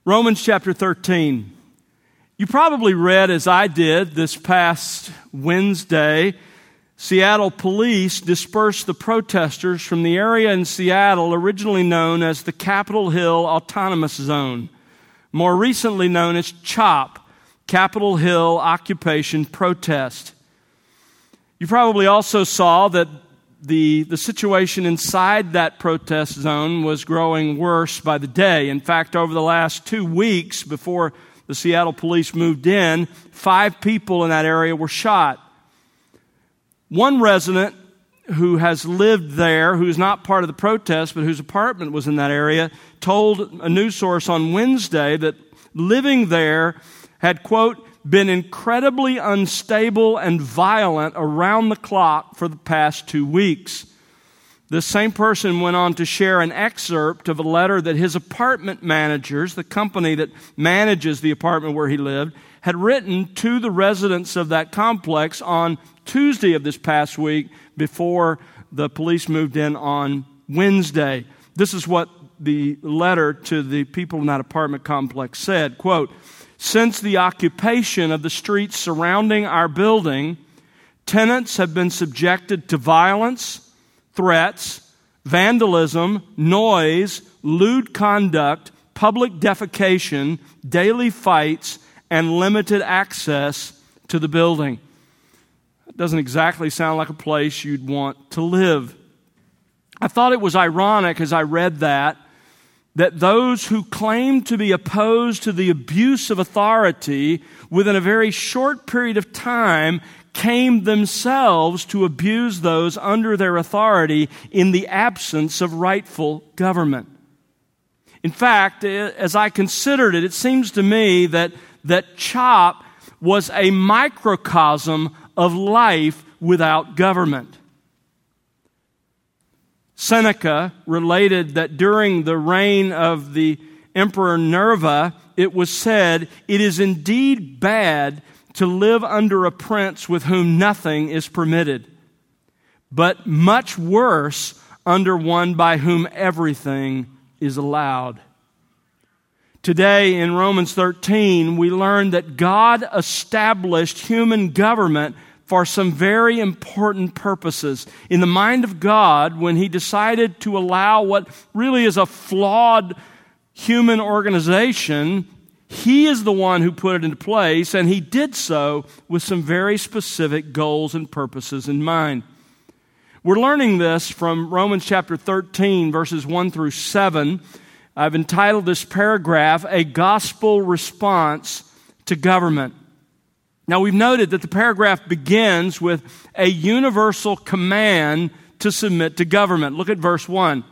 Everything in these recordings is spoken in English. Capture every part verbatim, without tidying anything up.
Romans chapter thirteen. You probably read, as I did this past Wednesday, Seattle police dispersed the protesters from the area in Seattle originally known as the Capitol Hill Autonomous Zone, more recently known as CHOP, Capitol Hill Occupation Protest. You probably also saw that the, the situation inside that protest zone was growing worse by the day. In fact, over the last two weeks before the Seattle police moved in, five people in that area were shot. One resident who has lived there, who is not part of the protest, but whose apartment was in that area, told a news source on Wednesday that living there had, quote, been incredibly unstable and violent around the clock for the past two weeks. This same person went on to share an excerpt of a letter that his apartment managers, the company that manages the apartment where he lived, had written to the residents of that complex on Tuesday of this past week before the police moved in on Wednesday. This is what the letter to the people in that apartment complex said, quote, "Since the occupation of the streets surrounding our building, tenants have been subjected to violence, threats, vandalism, noise, lewd conduct, public defecation, daily fights, and limited access to the building." It doesn't exactly sound like a place you'd want to live. I thought it was ironic as I read that, that those who claim to be opposed to the abuse of authority within a very short period of time came themselves to abuse those under their authority in the absence of rightful government. In fact, as I considered it, it seems to me that, that CHOP was a microcosm of life without government. Seneca related that during the reign of the Emperor Nerva, it was said, "It is indeed bad to live under a prince with whom nothing is permitted, but much worse under one by whom everything is allowed." Today in Romans thirteen, we learn that God established human government for some very important purposes. In the mind of God, when He decided to allow what really is a flawed human organization, He is the one who put it into place, and He did so with some very specific goals and purposes in mind. We're learning this from Romans chapter thirteen, verses one through seven. I've entitled this paragraph, "A Gospel Response to Government." Now, we've noted that the paragraph begins with a universal command to submit to government. Look at verse one.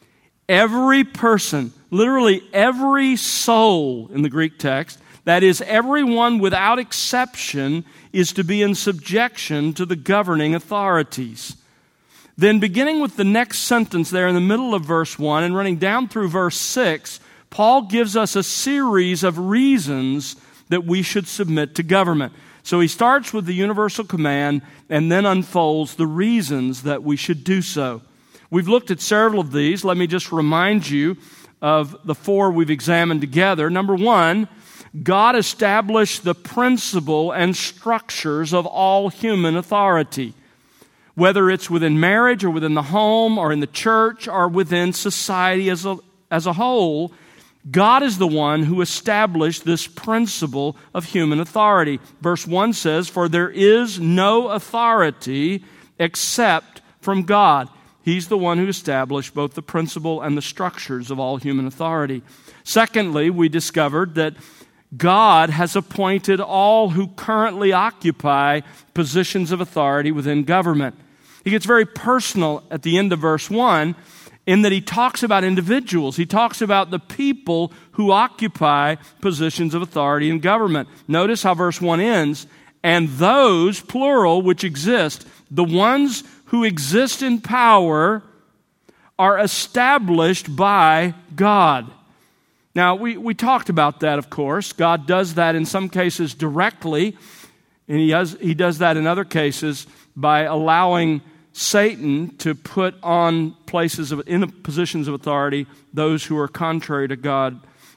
Every person, literally every soul in the Greek text, that is, everyone without exception, is to be in subjection to the governing authorities. Then beginning with the next sentence there in the middle of verse one and running down through verse six, Paul gives us a series of reasons that we should submit to government. So he starts with the universal command and then unfolds the reasons that we should do so. We've looked at several of these. Let me just remind you of the four we've examined together. Number one, God established the principle and structures of all human authority. Whether it's within marriage or within the home or in the church or within society as a, as a whole, God is the one who established this principle of human authority. Verse one says, "For there is no authority except from God." He's the one who established both the principle and the structures of all human authority. Secondly, we discovered that God has appointed all who currently occupy positions of authority within government. He gets very personal at the end of verse one in that he talks about individuals. He talks about the people who occupy positions of authority in government. Notice how verse one ends, "And those," plural, "which exist," the ones who exist in power, "are established by God." Now, we, we talked about that, of course. God does that in some cases directly, and he does, he does that in other cases by allowing Satan to put on places of, in positions of authority, those who are contrary to God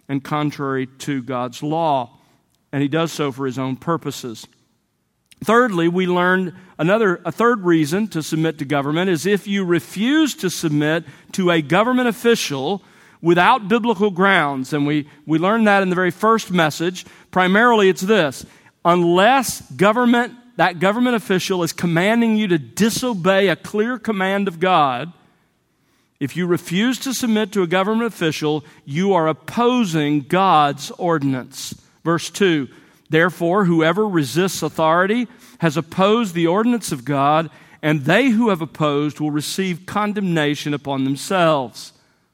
and contrary to God's law. And he does so for his own purposes. Thirdly, we learned another, a third reason to submit to government is if you refuse to submit to a government official without biblical grounds. And we, we learned that in the very first message. Primarily, it's this: unless government, that government official is commanding you to disobey a clear command of God, if you refuse to submit to a government official, you are opposing God's ordinance. Verse two, therefore, whoever resists authority has opposed the ordinance of God, and they who have opposed will receive condemnation upon themselves.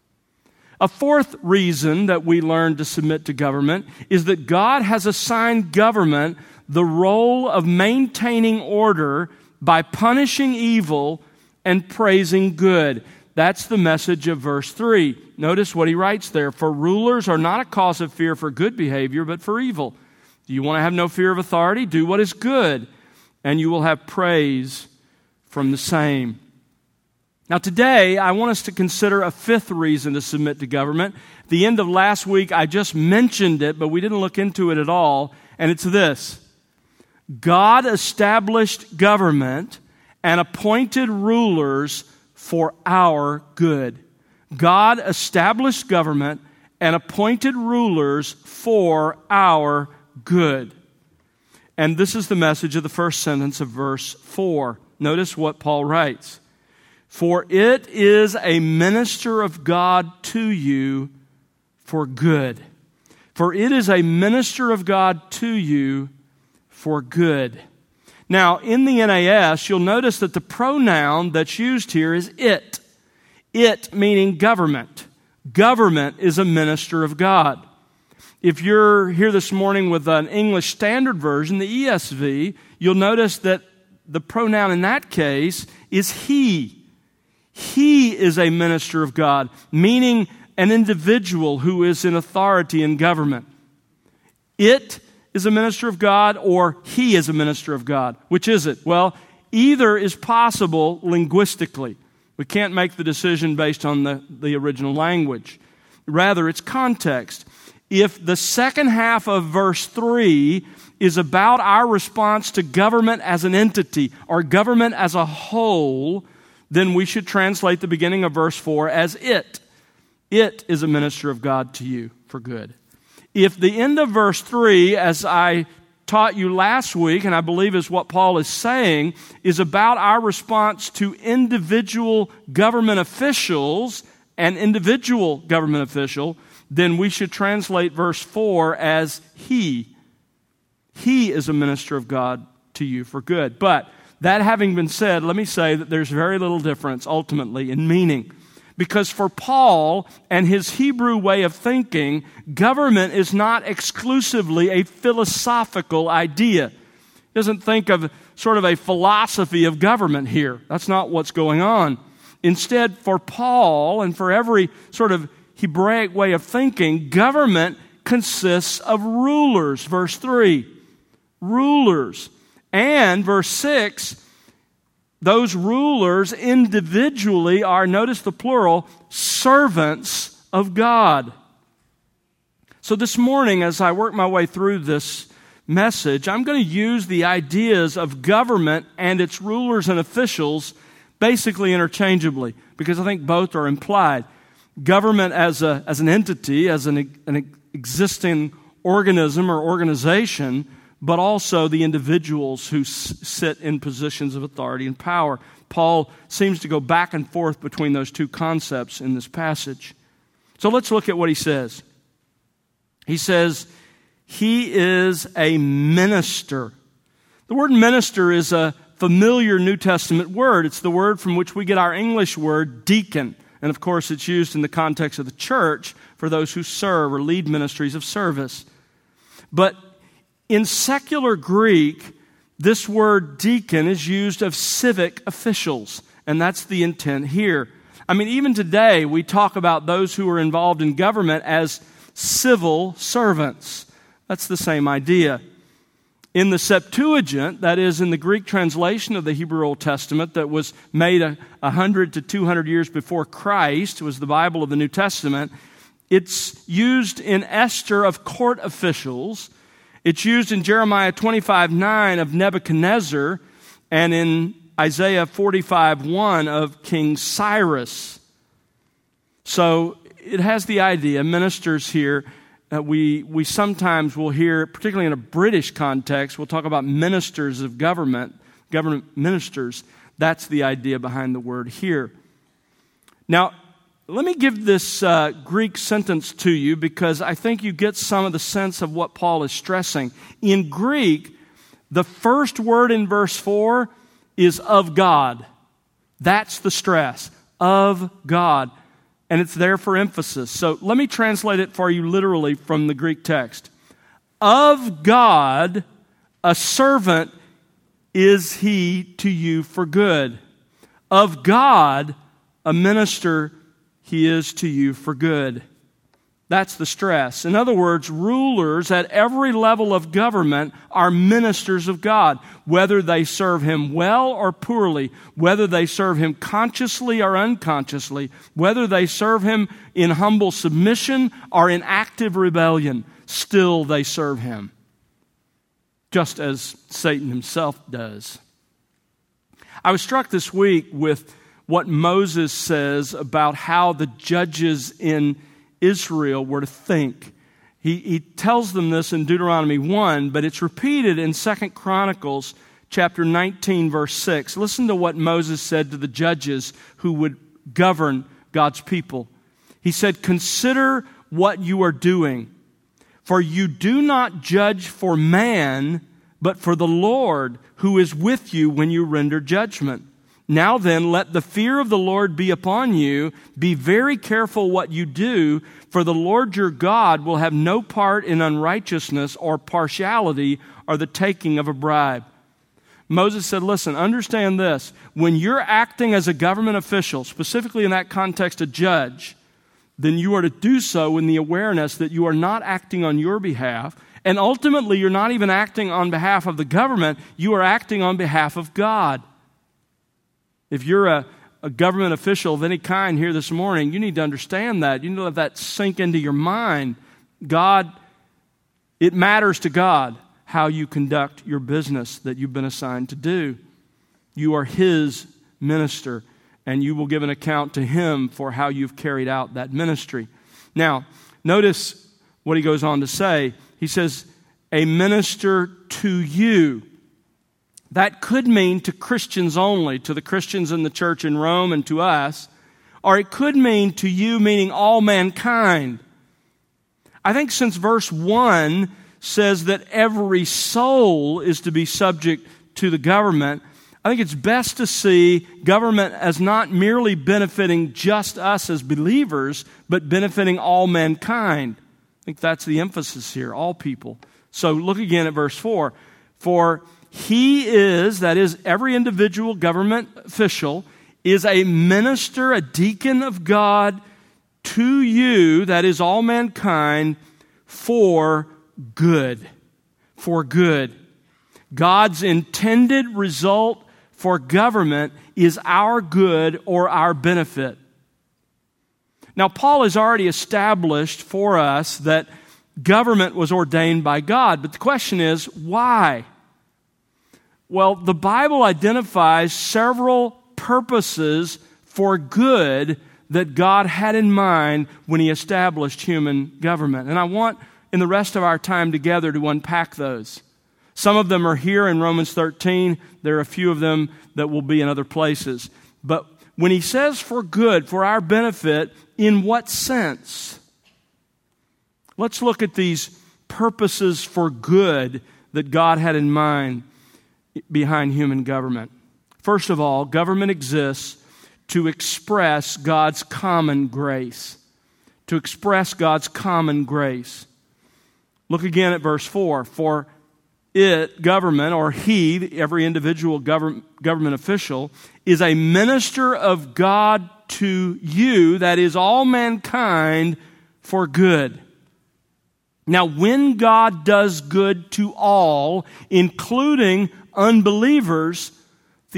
A fourth reason that we learn to submit to government is that God has assigned government the role of maintaining order by punishing evil and praising good. That's the message of verse three. Notice what he writes there. For rulers are not a cause of fear for good behavior, but for evil. Do you want to have no fear of authority? Do what is good, and you will have praise from the same. Now today, I want us to consider a fifth reason to submit to government. At the end of last week, I just mentioned it, but we didn't look into it at all, and it's this. God established government and appointed rulers for our good. God established government and appointed rulers for our good. And this is the message of the first sentence of verse four. Notice what Paul writes. For it is a minister of God to you for good. For it is a minister of God to you for good. Now, in the N A S, you'll notice that the pronoun that's used here is it. It meaning government. Government is a minister of God. If you're here this morning with an English Standard Version, the E S V, you'll notice that the pronoun in that case is he. He is a minister of God, meaning an individual who is in authority in government. It is a minister of God, or he is a minister of God. Which is it? Well, either is possible linguistically. We can't make the decision based on the, the original language. Rather, it's context. If the second half of verse three is about our response to government as an entity or government as a whole, then we should translate the beginning of verse four as it. It is a minister of God to you for good. If the end of verse three, as I taught you last week, and I believe is what Paul is saying, is about our response to individual government officials, an individual government official, then we should translate verse four as he. He is a minister of God to you for good. But that having been said, let me say that there's very little difference ultimately in meaning. Because for Paul and his Hebrew way of thinking, government is not exclusively a philosophical idea. He doesn't think of sort of a philosophy of government here. That's not what's going on. Instead, for Paul and for every sort of Hebraic way of thinking, government consists of rulers. Verse three, rulers. And verse six, those rulers individually are, notice the plural, servants of God. So this morning, as I work my way through this message, I'm going to use the ideas of government and its rulers and officials basically interchangeably, because I think both are implied. Government as a as an entity, as an, an existing organism or organization, but also the individuals who s- sit in positions of authority and power. Paul seems to go back and forth between those two concepts in this passage. So let's look at what he says. He says, he is a minister. The word minister is a familiar New Testament word. It's the word from which we get our English word deacon. And of course, it's used in the context of the church for those who serve or lead ministries of service. But in secular Greek, this word deacon is used of civic officials, and that's the intent here. I mean, even today, we talk about those who are involved in government as civil servants. That's the same idea. In the Septuagint, that is in the Greek translation of the Hebrew Old Testament that was made a, a hundred to two hundred years before Christ, was the Bible of the New Testament. It's used in Esther of court officials. It's used in Jeremiah twenty-five nine of Nebuchadnezzar, and in Isaiah forty-five one of King Cyrus. So it has the idea, ministers here, uh, we, we sometimes will hear, particularly in a British context, we'll talk about ministers of government, government ministers. That's the idea behind the word here. Now, let me give this uh, Greek sentence to you because I think you get some of the sense of what Paul is stressing. In Greek, the first word in verse four is of God. That's the stress, of God. And it's there for emphasis. So let me translate it for you literally from the Greek text. Of God, a servant is he to you for good. Of God, a minister he is to you for good. That's the stress. In other words, rulers at every level of government are ministers of God, whether they serve him well or poorly, whether they serve him consciously or unconsciously, whether they serve him in humble submission or in active rebellion, still they serve him, just as Satan himself does. I was struck this week with what Moses says about how the judges in Israel were to think. He, he tells them this in Deuteronomy one, but it's repeated in Second Chronicles chapter nineteen, verse six. Listen to what Moses said to the judges who would govern God's people. He said, "Consider what you are doing, for you do not judge for man, but for the Lord who is with you when you render judgment. Now then, let the fear of the Lord be upon you. Be very careful what you do, for the Lord your God will have no part in unrighteousness or partiality or the taking of a bribe." Moses said, listen, understand this. When you're acting as a government official, specifically in that context a judge, then you are to do so in the awareness that you are not acting on your behalf, and ultimately you're not even acting on behalf of the government, you are acting on behalf of God. If you're a, a government official of any kind here this morning, you need to understand that. You need to let that sink into your mind. God, it matters to God how you conduct your business that you've been assigned to do. You are his minister, and you will give an account to him for how you've carried out that ministry. Now, notice what he goes on to say. He says, a minister to you. That could mean to Christians only, to the Christians in the church in Rome and to us, or it could mean to you, meaning all mankind. I think since verse one says that every soul is to be subject to the government, I think it's best to see government as not merely benefiting just us as believers, but benefiting all mankind. I think that's the emphasis here, all people. So look again at verse four. For he is, that is, every individual government official, is a minister, a deacon of God to you, that is, all mankind, for good. For good. God's intended result for government is our good or our benefit. Now, Paul has already established for us that government was ordained by God, but the question is, why? Well, the Bible identifies several purposes for good that God had in mind when he established human government. And I want, in the rest of our time together, to unpack those. Some of them are here in Romans thirteen. There are a few of them that will be in other places. But when he says for good, for our benefit, in what sense? Let's look at these purposes for good that God had in mind behind human government. First of all, government exists to express God's common grace. To express God's common grace. Look again at verse four. For it, government, or he, every individual government, government official, is a minister of God to you, that is, all mankind, for good. Now, when God does good to all, including unbelievers,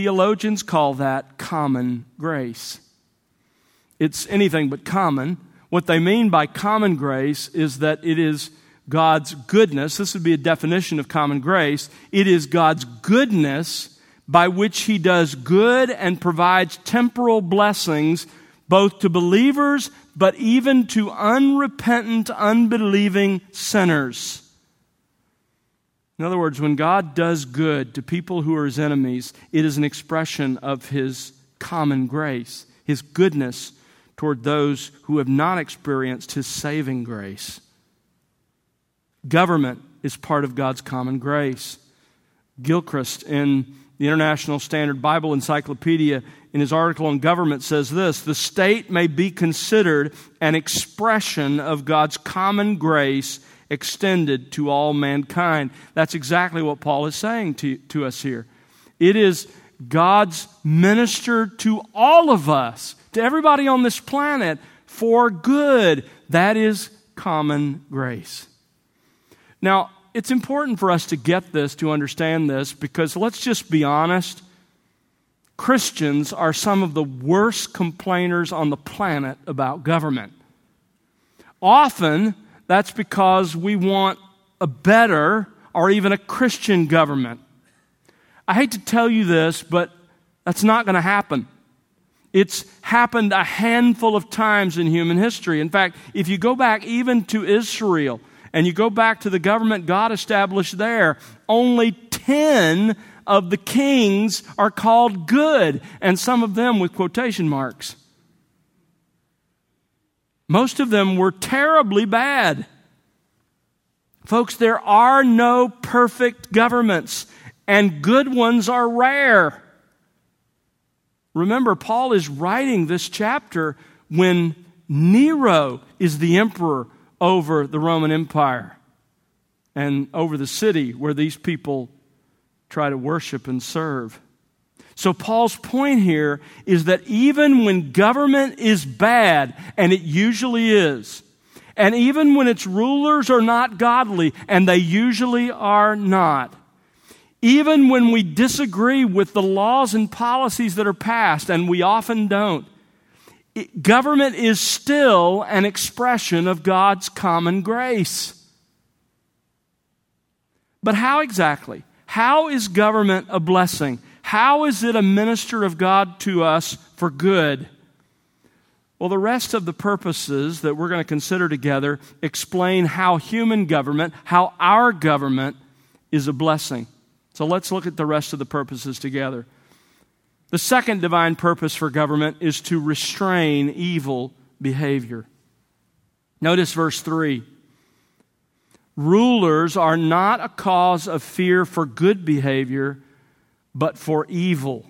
theologians call that common grace. It's anything but common. What they mean by common grace is that it is God's goodness. This would be a definition of common grace. It is God's goodness by which He does good and provides temporal blessings both to believers but even to unrepentant, unbelieving sinners. In other words, when God does good to people who are His enemies, it is an expression of His common grace, His goodness toward those who have not experienced His saving grace. Government is part of God's common grace. Gilchrist in the International Standard Bible Encyclopedia, in his article on government, says this: the state may be considered an expression of God's common grace extended to all mankind. That's exactly what Paul is saying to, to us here. It is God's minister to all of us, to everybody on this planet, for good. That is common grace. Now, it's important for us to get this, to understand this, because let's just be honest, Christians are some of the worst complainers on the planet about government. Often, that's because we want a better or even a Christian government. I hate to tell you this, but that's not going to happen. It's happened a handful of times in human history. In fact, if you go back even to Israel, and you go back to the government God established there, only ten of the kings are called good, and some of them with quotation marks. Most of them were terribly bad. Folks, there are no perfect governments, and good ones are rare. Remember, Paul is writing this chapter when Nero is the emperor over the Roman Empire and over the city where these people try to worship and serve. So Paul's point here is that even when government is bad, and it usually is, and even when its rulers are not godly, and they usually are not, even when we disagree with the laws and policies that are passed, and we often don't, it, government is still an expression of God's common grace. But how exactly? How is government a blessing? How is it a minister of God to us for good? Well, the rest of the purposes that we're going to consider together explain how human government, how our government is a blessing. So let's look at the rest of the purposes together. The second divine purpose for government is to restrain evil behavior. Notice verse three. Rulers are not a cause of fear for good behavior, but for evil.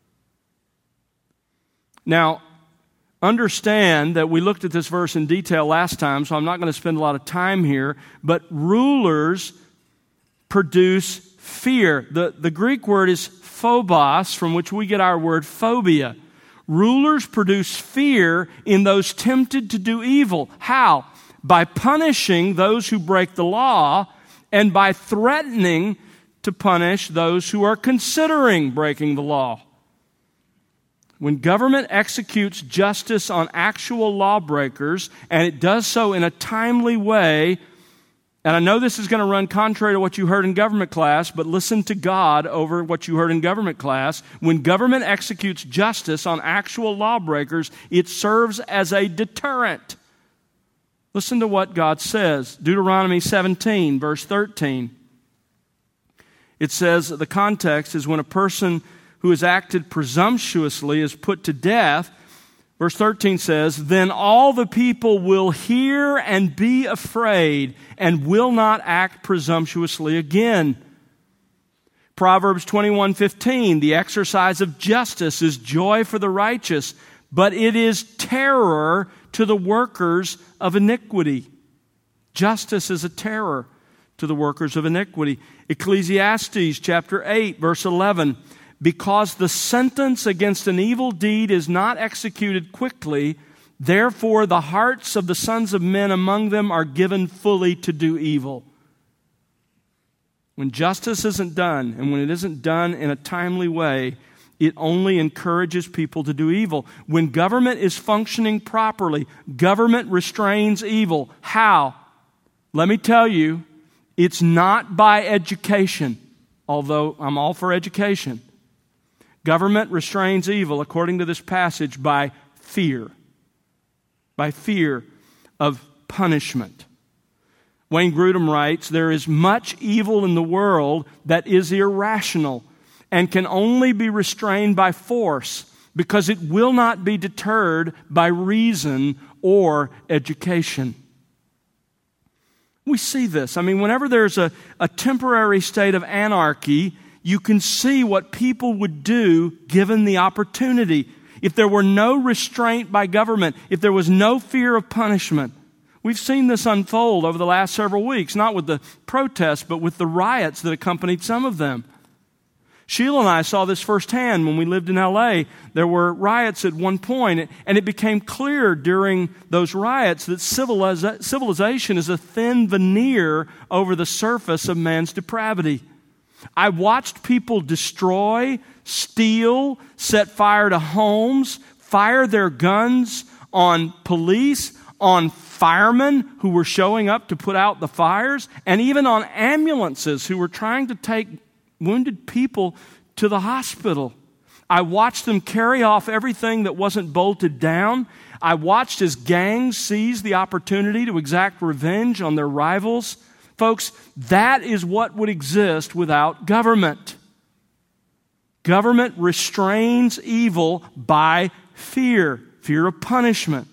Now, understand that we looked at this verse in detail last time, so I'm not going to spend a lot of time here, but rulers produce fear. The, the Greek word is phobos, from which we get our word phobia. Rulers produce fear in those tempted to do evil. How? By punishing those who break the law and by threatening to punish those who are considering breaking the law. When government executes justice on actual lawbreakers, and it does so in a timely way, and I know this is going to run contrary to what you heard in government class, but listen to God over what you heard in government class. When government executes justice on actual lawbreakers, it serves as a deterrent. Listen to what God says. Deuteronomy seventeen, verse thirteen. It says, the context is when a person who has acted presumptuously is put to death. Verse thirteen says, then all the people will hear and be afraid and will not act presumptuously again. Proverbs twenty-one fifteen, the exercise of justice is joy for the righteous, but it is terror to the workers of iniquity. Justice is a terror to the workers of iniquity. Ecclesiastes chapter eight, verse eleven, because the sentence against an evil deed is not executed quickly, therefore the hearts of the sons of men among them are given fully to do evil. When justice isn't done, and when it isn't done in a timely way, it only encourages people to do evil. When government is functioning properly, government restrains evil. How? Let me tell you, it's not by education, although I'm all for education. Government restrains evil, according to this passage, by fear. By fear of punishment. Wayne Grudem writes, there is much evil in the world that is irrational and can only be restrained by force because it will not be deterred by reason or education. We see this. I mean, whenever there's a, a temporary state of anarchy, you can see what people would do given the opportunity. If there were no restraint by government, if there was no fear of punishment. We've seen this unfold over the last several weeks, not with the protests, but with the riots that accompanied some of them. Sheila and I saw this firsthand when we lived in L A. There were riots at one point, and it became clear during those riots that civiliza- civilization is a thin veneer over the surface of man's depravity. I watched people destroy, steal, set fire to homes, fire their guns on police, on firemen who were showing up to put out the fires, and even on ambulances who were trying to take wounded people to the hospital. I watched them carry off everything that wasn't bolted down. I watched as gangs seized the opportunity to exact revenge on their rivals. Folks, that is what would exist without government. Government restrains evil by fear, fear of punishment.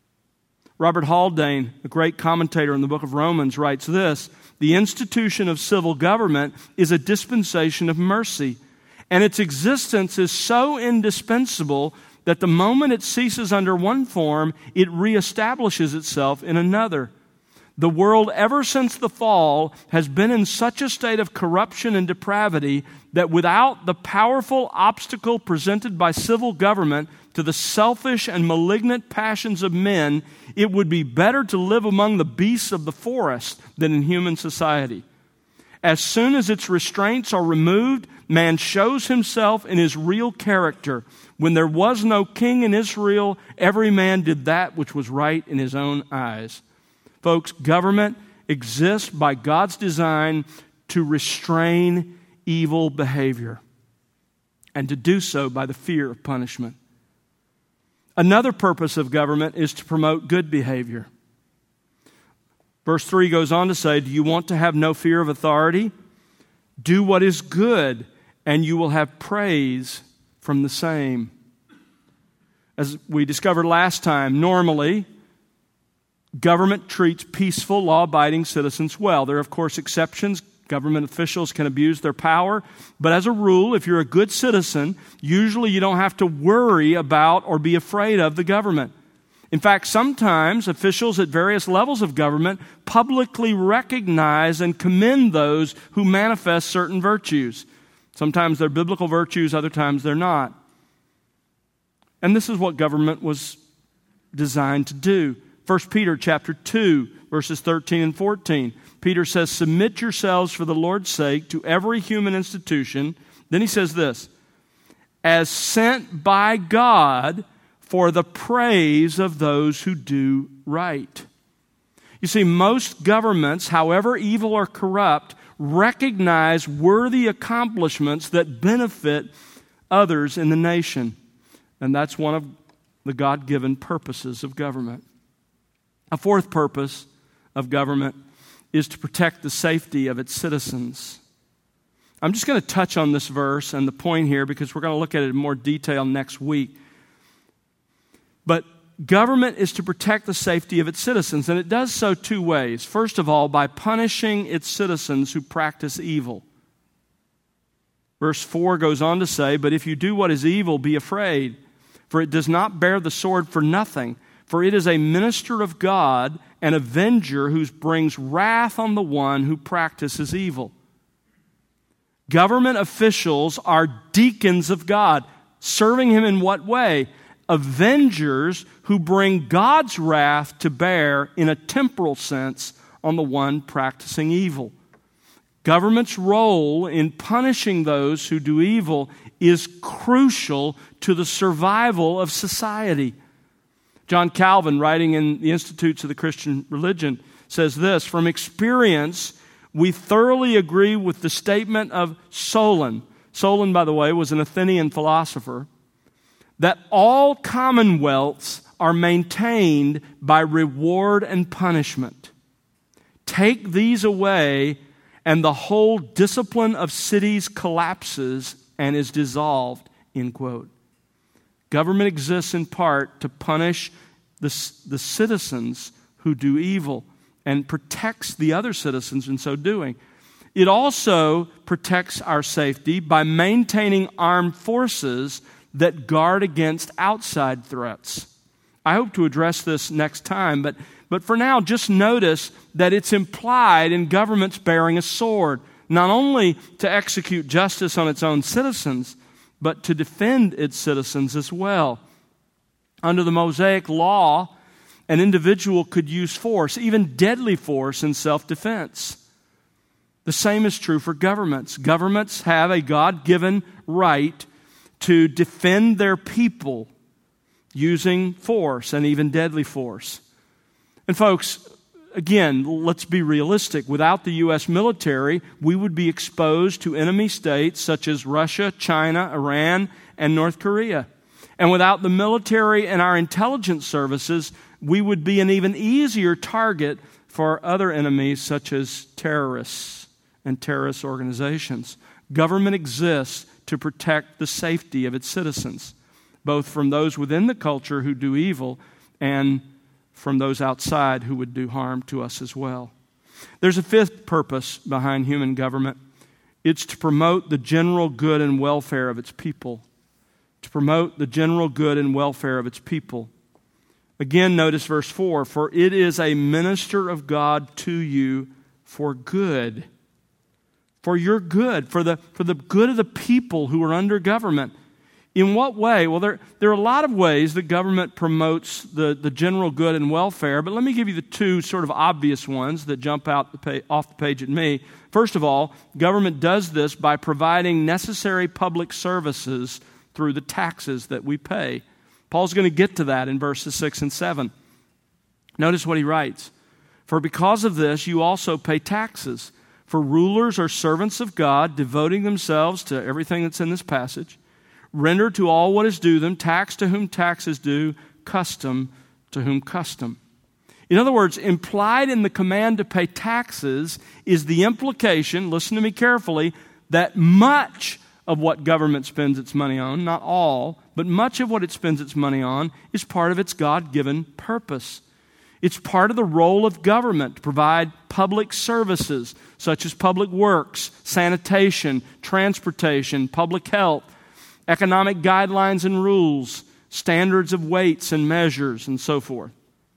Robert Haldane, a great commentator in the book of Romans, writes this: the institution of civil government is a dispensation of mercy, and its existence is so indispensable that the moment it ceases under one form, it reestablishes itself in another. The world, ever since the fall, has been in such a state of corruption and depravity that without the powerful obstacle presented by civil government to the selfish and malignant passions of men, it would be better to live among the beasts of the forest than in human society. As soon as its restraints are removed, man shows himself in his real character. When there was no king in Israel, every man did that which was right in his own eyes. Folks, government exists by God's design to restrain evil behavior, and to do so by the fear of punishment. Another purpose of government is to promote good behavior. Verse three goes on to say, do you want to have no fear of authority? Do what is good, and you will have praise from the same. As we discovered last time, normally, government treats peaceful, law-abiding citizens well. There are, of course, exceptions. Government officials can abuse their power. But as a rule, if you're a good citizen, usually you don't have to worry about or be afraid of the government. In fact, sometimes officials at various levels of government publicly recognize and commend those who manifest certain virtues. Sometimes they're biblical virtues, other times they're not. And this is what government was designed to do. First Peter chapter two, verses thirteen and fourteen. Peter says, submit yourselves for the Lord's sake to every human institution. Then he says this, as sent by God for the praise of those who do right. You see, most governments, however evil or corrupt, recognize worthy accomplishments that benefit others in the nation. And that's one of the God-given purposes of government. A fourth purpose of government is to protect the safety of its citizens. I'm just going to touch on this verse and the point here because we're going to look at it in more detail next week. But government is to protect the safety of its citizens, and it does so two ways. First of all, by punishing its citizens who practice evil. Verse four goes on to say, but if you do what is evil, be afraid, for it does not bear the sword for nothing. For it is a minister of God, an avenger who brings wrath on the one who practices evil. Government officials are deacons of God. Serving Him in what way? Avengers who bring God's wrath to bear in a temporal sense on the one practicing evil. Government's role in punishing those who do evil is crucial to the survival of society. John Calvin, writing in the Institutes of the Christian Religion, says this: "From experience, we thoroughly agree with the statement of Solon." Solon, by the way, was an Athenian philosopher, that all commonwealths are maintained by reward and punishment. Take these away, and the whole discipline of cities collapses and is dissolved, end quote. Government exists in part to punish the, the citizens who do evil and protects the other citizens in so doing. It also protects our safety by maintaining armed forces that guard against outside threats. I hope to address this next time, but, but for now, just notice that it's implied in governments bearing a sword, not only to execute justice on its own citizens, but to defend its citizens as well. Under the Mosaic law, an individual could use force, even deadly force, in self-defense. The same is true for governments. Governments have a God-given right to defend their people using force and even deadly force. And folks, again, let's be realistic. Without the U S military, we would be exposed to enemy states such as Russia, China, Iran, and North Korea. And without the military and our intelligence services, we would be an even easier target for other enemies such as terrorists and terrorist organizations. Government exists to protect the safety of its citizens, both from those within the culture who do evil and from those outside who would do harm to us as well. There's a fifth purpose behind human government. It's to promote the general good and welfare of its people. To promote the general good and welfare of its people. Again, notice verse four, "For it is a minister of God to you for good." For your good, for the, for the good of the people who are under government. In what way? Well, there, there are a lot of ways that government promotes the, the general good and welfare, but let me give you the two sort of obvious ones that jump out the page, off the page at me. First of all, government does this by providing necessary public services through the taxes that we pay. Paul's going to get to that in verses six and seven. Notice what he writes. "For because of this you also pay taxes. For rulers are servants of God, devoting themselves to everything that's in this passage. Render to all what is due them, tax to whom tax is due, custom to whom custom." In other words, implied in the command to pay taxes is the implication, listen to me carefully, that much of what government spends its money on, not all, but much of what it spends its money on is part of its God-given purpose. It's part of the role of government to provide public services such as public works, sanitation, transportation, public health, economic guidelines and rules, standards of weights and measures, and so forth.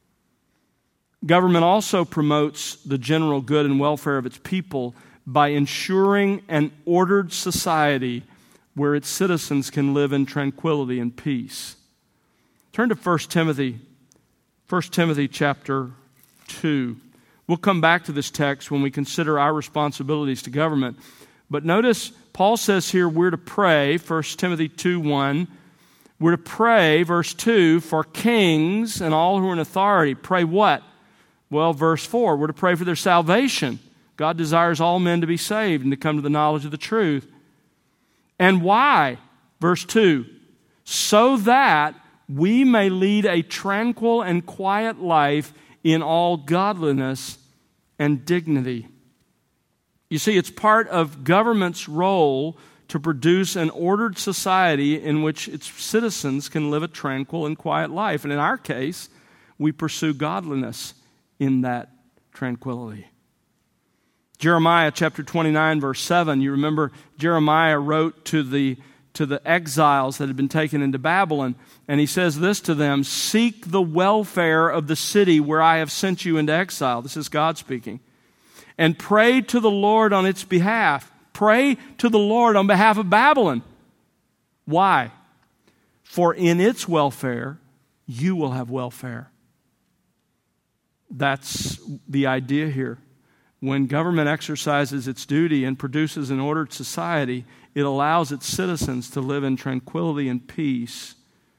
Government also promotes the general good and welfare of its people by ensuring an ordered society where its citizens can live in tranquility and peace. Turn to First Timothy. First Timothy chapter two. We'll come back to this text when we consider our responsibilities to government. But notice, Paul says here we're to pray, First Timothy two one. We're to pray, verse two, for kings and all who are in authority. Pray what? Well, verse four, we're to pray for their salvation. God desires all men to be saved and to come to the knowledge of the truth. And why? Verse two, so that we may lead a tranquil and quiet life in all godliness and dignity. You see, it's part of government's role to produce an ordered society in which its citizens can live a tranquil and quiet life. And in our case, we pursue godliness in that tranquility. Jeremiah chapter twenty-nine, verse seven, you remember Jeremiah wrote to the to the exiles that had been taken into Babylon, and he says this to them, "Seek the welfare of the city where I have sent you into exile." This is God speaking. "And pray to the Lord on its behalf." Pray to the Lord on behalf of Babylon. Why? "For in its welfare you will have welfare." That's the idea here. when government exercises its duty and produces an ordered society, it allows its citizens to live in tranquility and peace.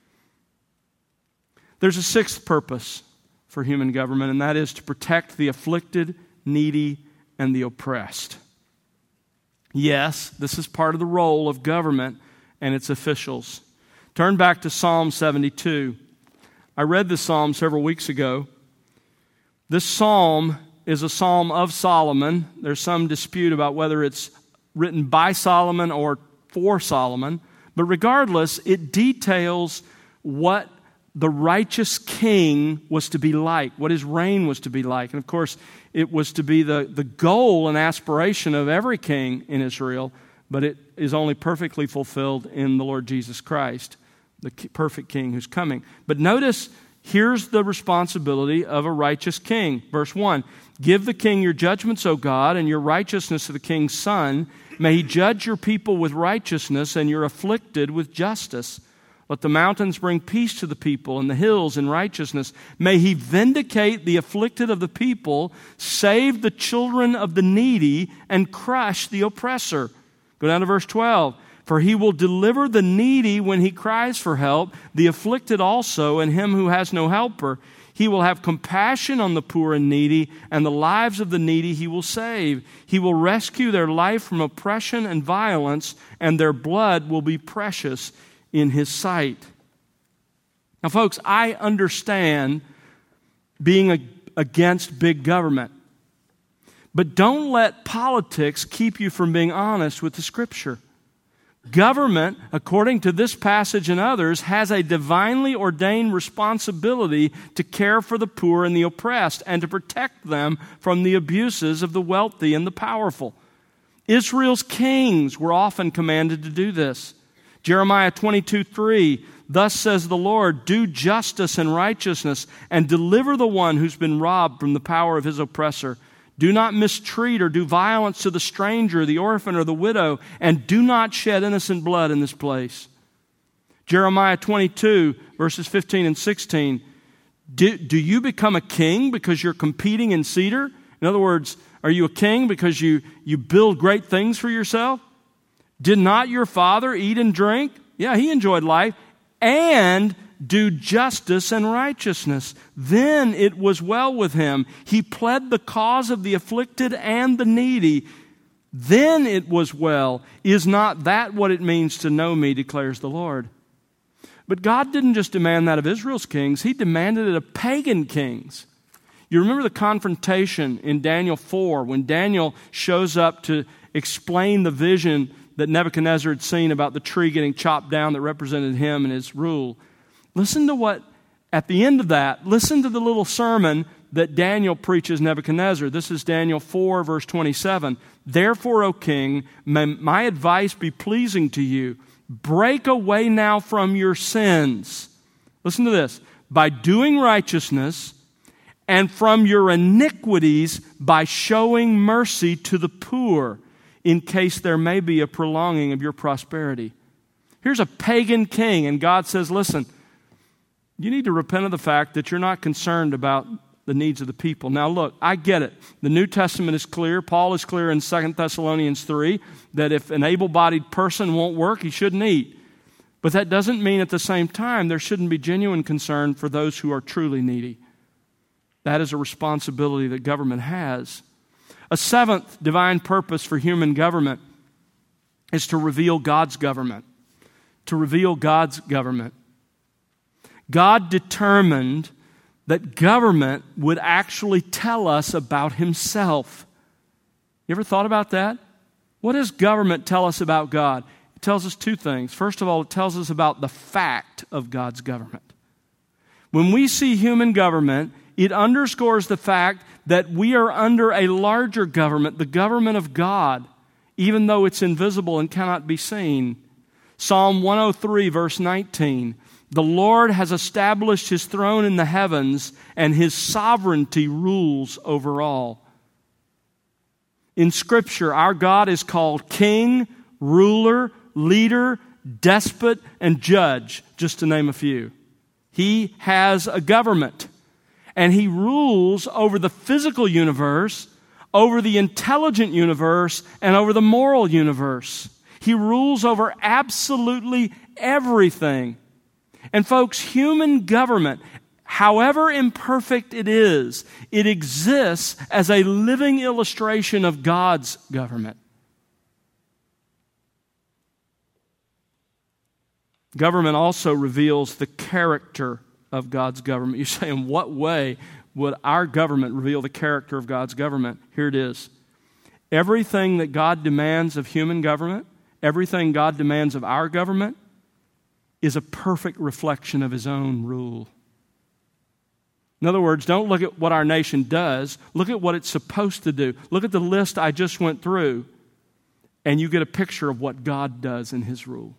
There's a sixth purpose for human government, and that is to protect the afflicted, needy, and the oppressed. Yes, this is part of the role of government and its officials. Turn back to Psalm seventy-two. I read this psalm several weeks ago. This psalm is a psalm of Solomon. There's some dispute about whether it's written by Solomon or for Solomon. But regardless, it details what the righteous king was to be like, what his reign was to be like. And of course, it was to be the, the goal and aspiration of every king in Israel, but it is only perfectly fulfilled in the Lord Jesus Christ, the perfect king who's coming. But notice, here's the responsibility of a righteous king. Verse one, give the king your judgments, O God, and your righteousness to the king's son. May he judge your people with righteousness and your afflicted with justice. Let the mountains bring peace to the people and the hills in righteousness. May he vindicate the afflicted of the people, save the children of the needy, and crush the oppressor. Go down to verse twelve. For he will deliver the needy when he cries for help, the afflicted also, and him who has no helper. He will have compassion on the poor and needy, and the lives of the needy he will save. He will rescue their life from oppression and violence, and their blood will be precious in his sight. Now, folks, I understand being a, against big government, but don't let politics keep you from being honest with the Scripture. Government, according to this passage and others, has a divinely ordained responsibility to care for the poor and the oppressed and to protect them from the abuses of the wealthy and the powerful. Israel's kings were often commanded to do this. Jeremiah twenty-two three, thus says the Lord, do justice and righteousness and deliver the one who's been robbed from the power of his oppressor. Do not mistreat or do violence to the stranger, the orphan, or the widow, and do not shed innocent blood in this place. Jeremiah twenty-two, verses fifteen and sixteen, do, do you become a king because you're competing in cedar? In other words, are you a king because you, you build great things for yourself? Did not your father eat and drink? Yeah, he enjoyed life. And do justice and righteousness. Then it was well with him. He pled the cause of the afflicted and the needy. Then it was well. Is not that what it means to know me, declares the Lord? But God didn't just demand that of Israel's kings. He demanded it of pagan kings. You remember the confrontation in Daniel four when Daniel shows up to explain the vision that Nebuchadnezzar had seen about the tree getting chopped down that represented him and his rule. Listen to what, at the end of that, listen to the little sermon that Daniel preaches Nebuchadnezzar. This is Daniel four, verse twenty-seven. Therefore, O king, may my advice be pleasing to you. Break away now from your sins. Listen to this. By doing righteousness, and from your iniquities by showing mercy to the poor, in case there may be a prolonging of your prosperity. Here's a pagan king, and God says, listen, you need to repent of the fact that you're not concerned about the needs of the people. Now look, I get it. The New Testament is clear. Paul is clear in Second Thessalonians three that if an able-bodied person won't work, he shouldn't eat. But that doesn't mean at the same time there shouldn't be genuine concern for those who are truly needy. That is a responsibility that government has. A seventh divine purpose for human government is to reveal God's government. To reveal God's government. God determined that government would actually tell us about Himself. You ever thought about that? What does government tell us about God? It tells us two things. First of all, it tells us about the fact of God's government. When we see human government, it underscores the fact that we are under a larger government, the government of God, even though it's invisible and cannot be seen. Psalm one oh three, verse nineteen, the Lord has established His throne in the heavens, and His sovereignty rules over all. In Scripture, our God is called King, Ruler, Leader, Despot, and Judge, just to name a few. He has a government. And He rules over the physical universe, over the intelligent universe and over the moral universe. He rules over absolutely everything. And folks, human government, however imperfect it is, it exists as a living illustration of God's government. Government also reveals the character of God's government. You say, in what way would our government reveal the character of God's government? Here it is. Everything that God demands of human government, everything God demands of our government, is a perfect reflection of His own rule. In other words, don't look at what our nation does. Look at what it's supposed to do. Look at the list I just went through, and you get a picture of what God does in His rule.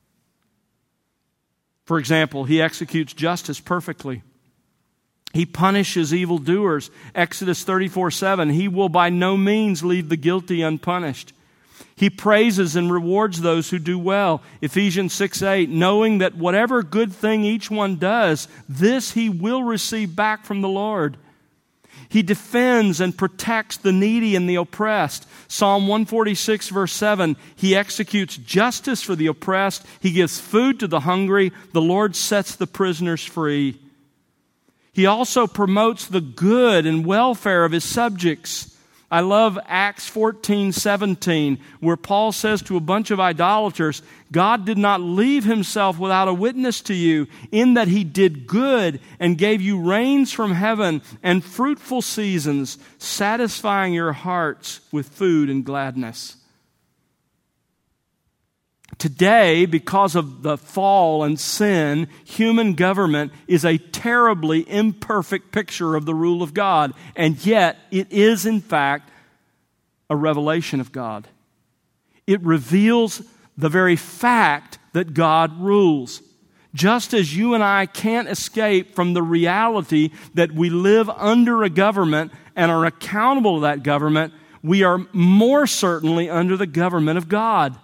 For example, He executes justice perfectly. He punishes evildoers. Exodus thirty-four seven, He will by no means leave the guilty unpunished. He praises and rewards those who do well. Ephesians six eight, knowing that whatever good thing each one does, this he will receive back from the Lord. He defends and protects the needy and the oppressed. Psalm one forty-six verse seven, He executes justice for the oppressed. He gives food to the hungry. The Lord sets the prisoners free. He also promotes the good and welfare of His subjects. I love Acts fourteen seventeen, where Paul says to a bunch of idolaters, God did not leave Himself without a witness to you, in that He did good and gave you rains from heaven and fruitful seasons, satisfying your hearts with food and gladness. Today, because of the fall and sin, human government is a terribly imperfect picture of the rule of God. And yet, it is in fact a revelation of God. It reveals the very fact that God rules. Just as you and I can't escape from the reality that we live under a government and are accountable to that government, we are more certainly under the government of God.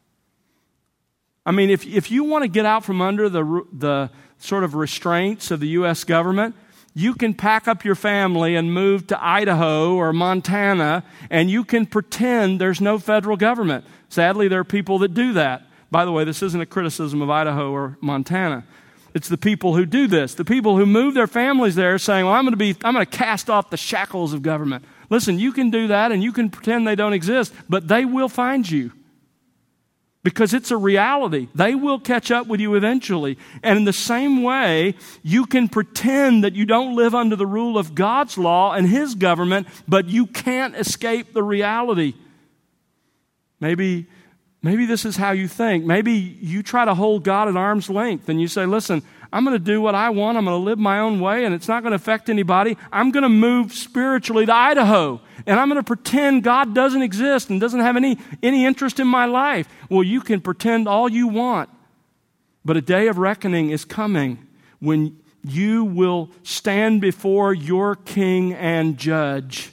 I mean, if if you want to get out from under the the sort of restraints of the U S government, you can pack up your family and move to Idaho or Montana, and you can pretend there's no federal government. Sadly, there are people that do that. By the way, this isn't a criticism of Idaho or Montana. It's the people who do this. The people who move their families there saying, well, I'm going to be, I'm going to cast off the shackles of government. Listen, you can do that and you can pretend they don't exist, but they will find you. Because it's a reality. They will catch up with you eventually. And in the same way, you can pretend that you don't live under the rule of God's law and His government, but you can't escape the reality. Maybe, maybe this is how you think. Maybe you try to hold God at arm's length and you say, listen, I'm going to do what I want. I'm going to live my own way and it's not going to affect anybody. I'm going to move spiritually to Idaho and I'm going to pretend God doesn't exist and doesn't have any, any interest in my life. Well, you can pretend all you want, but a day of reckoning is coming when you will stand before your King and Judge.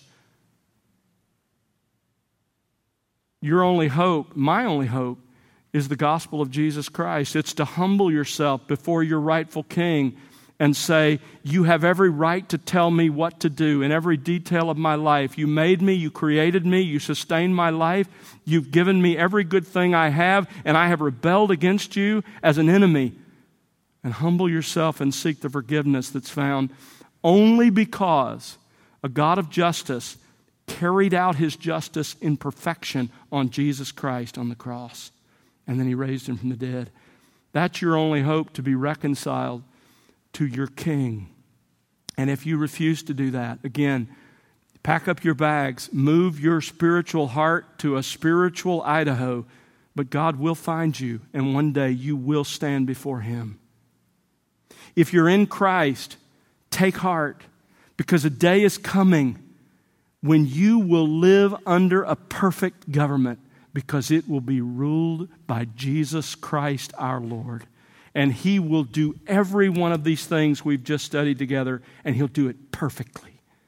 Your only hope, my only hope, is the gospel of Jesus Christ. It's to humble yourself before your rightful King and say, you have every right to tell me what to do in every detail of my life. You made me, you created me, you sustained my life, you've given me every good thing I have, and I have rebelled against you as an enemy. And humble yourself and seek the forgiveness that's found only because a God of justice carried out His justice in perfection on Jesus Christ on the cross. And then He raised Him from the dead. That's your only hope, to be reconciled to your King. And if you refuse to do that, again, pack up your bags, move your spiritual heart to a spiritual Idaho, but God will find you, and one day you will stand before Him. If you're in Christ, take heart, because a day is coming when you will live under a perfect government, because it will be ruled by Jesus Christ our Lord. And He will do every one of these things we've just studied together, and He'll do it perfectly.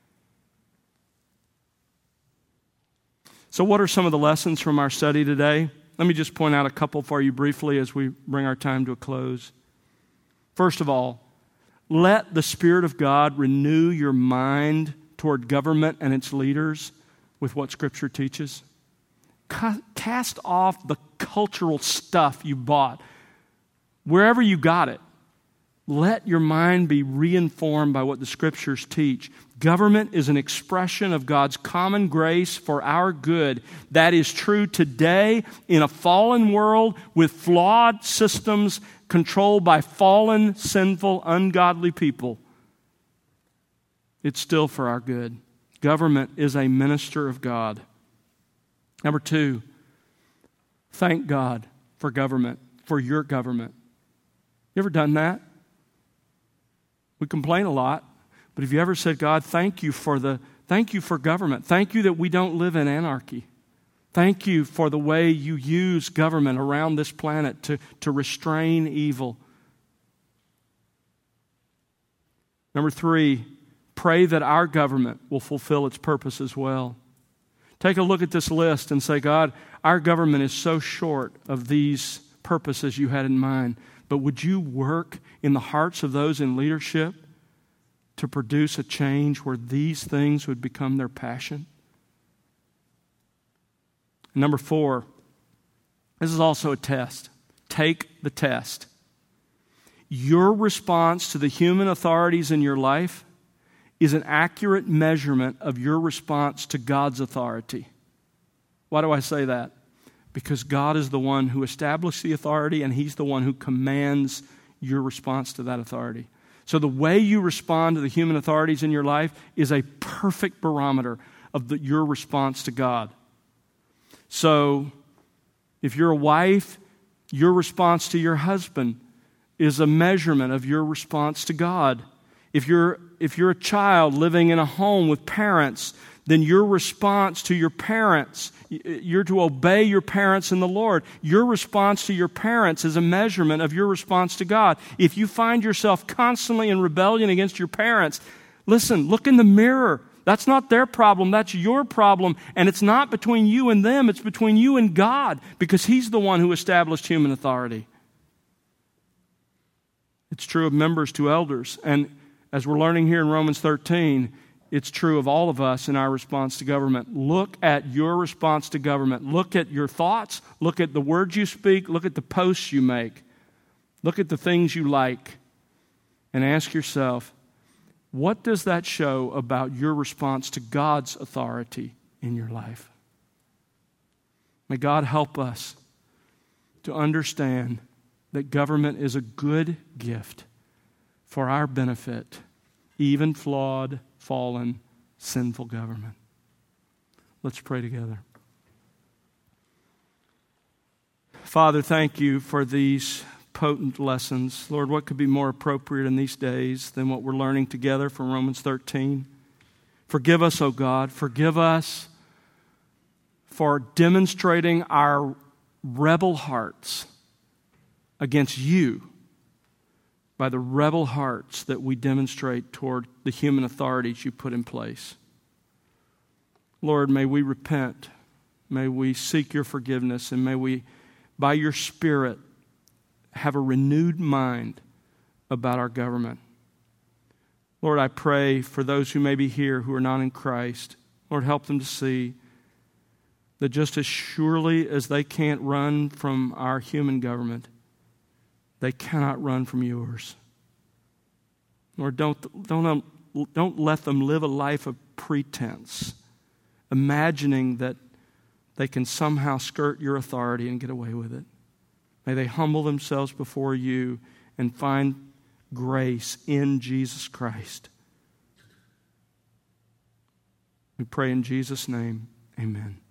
So what are some of the lessons from our study today? Let me just point out a couple for you briefly as we bring our time to a close. First of all, let the Spirit of God renew your mind toward government and its leaders with what Scripture teaches? Cast off the cultural stuff you bought, wherever you got it. Let your mind be reinformed by what the Scriptures teach. Government is an expression of God's common grace for our good. That is true today in a fallen world with flawed systems controlled by fallen, sinful, ungodly people. It's still for our good. Government is a minister of God. Number two, thank God for government, for your government. You ever done that? We complain a lot, but have you ever said, God, thank you for the thank you for government. Thank you that we don't live in anarchy. Thank you for the way you use government around this planet to, to restrain evil. Number three, pray that our government will fulfill its purpose as well. Take a look at this list and say, God, our government is so short of these purposes you had in mind, but would you work in the hearts of those in leadership to produce a change where these things would become their passion? Number four, this is also a test. Take the test. Your response to the human authorities in your life is an accurate measurement of your response to God's authority. Why do I say that? Because God is the one who established the authority, and He's the one who commands your response to that authority. So the way you respond to the human authorities in your life is a perfect barometer of the, your response to God. So if you're a wife, your response to your husband is a measurement of your response to God. If you're if you're a child living in a home with parents, then your response to your parents, you're to obey your parents in the Lord. Your response to your parents is a measurement of your response to God. If you find yourself constantly in rebellion against your parents, listen, look in the mirror. That's not their problem, that's your problem. And it's not between you and them, it's between you and God, because He's the one who established human authority. It's true of members to elders. And as we're learning here in Romans thirteen, it's true of all of us in our response to government. Look at your response to government. Look at your thoughts. Look at the words you speak. Look at the posts you make. Look at the things you like. And ask yourself, what does that show about your response to God's authority in your life? May God help us to understand that government is a good gift for our benefit, even flawed, fallen, sinful government. Let's pray together. Father, thank you for these potent lessons. Lord, what could be more appropriate in these days than what we're learning together from Romans thirteen? Forgive us, O God. Forgive us for demonstrating our rebel hearts against you by the rebel hearts that we demonstrate toward the human authorities you put in place. Lord, may we repent. May we seek your forgiveness, and may we, by your Spirit, have a renewed mind about our government. Lord, I pray for those who may be here who are not in Christ. Lord, help them to see that just as surely as they can't run from our human government, they cannot run from yours. Lord, don't, don't, don't let them live a life of pretense, imagining that they can somehow skirt your authority and get away with it. May they humble themselves before you and find grace in Jesus Christ. We pray in Jesus' name, amen.